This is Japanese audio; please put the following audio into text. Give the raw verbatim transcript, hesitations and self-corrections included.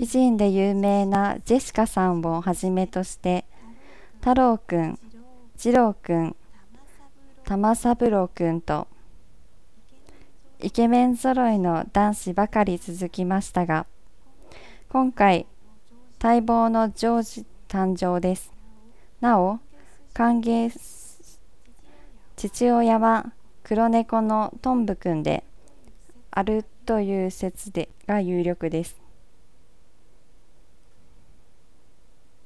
美人で有名なジェシカさんをはじめとして、太郎くん、次郎くん、玉三郎くんとイケメン揃いの男子ばかり続きましたが、今回待望のジョージ誕生です。なお、歓迎父親は黒猫のトンブくんであるという説でが有力です。